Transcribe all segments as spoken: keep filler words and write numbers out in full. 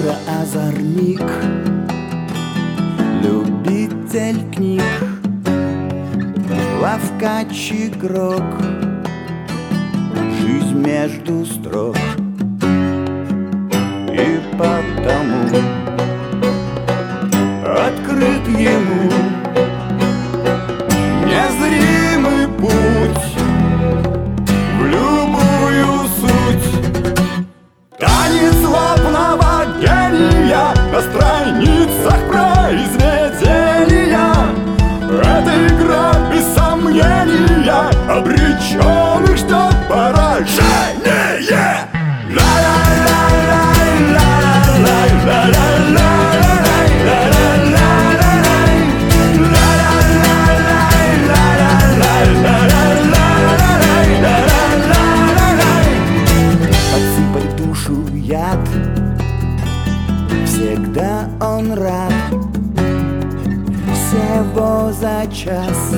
Юра озорник, любитель книг, ловкач игрок, жизнь между строк. И потому открыт ему незримый путь в любую суть. Танец злобного гения на страницах произведения. Эта игра без сомнения обреченных ждет поражение. Подсыпать душу яд, всегда он рад. Всего за час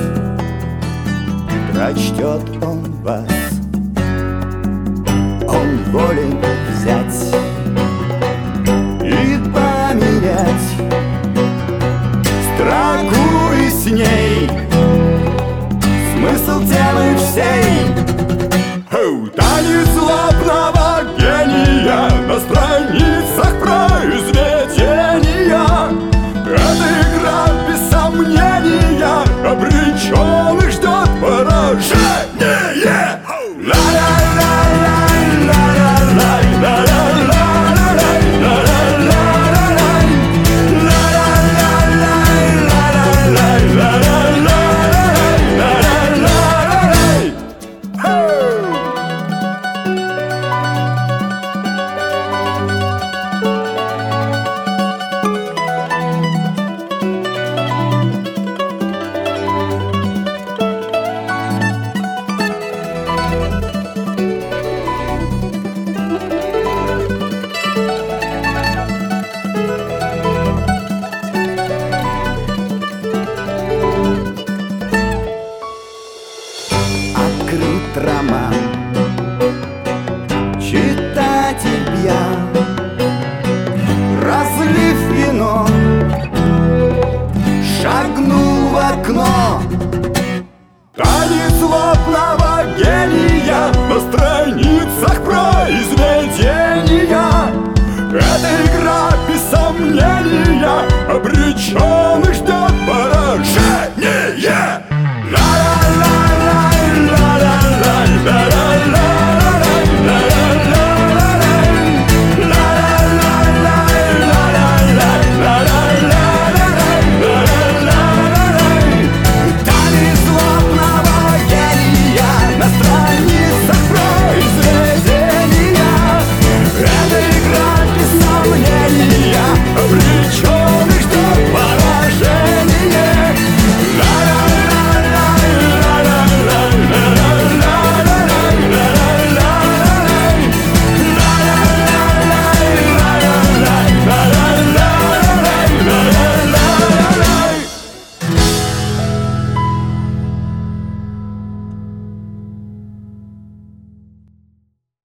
прочтет он вас. Он волен взять и поменять строку и с ней смысл темы всей. Оу, танец злобного гения на страницах произведения. Эта игра без сомнения обреченных ждет поражение. Открыт роман, читатель пьян, разлив вино, шагнул в окно. Танец злобного гения на страницах произведения. Эта игра без сомнения обречена.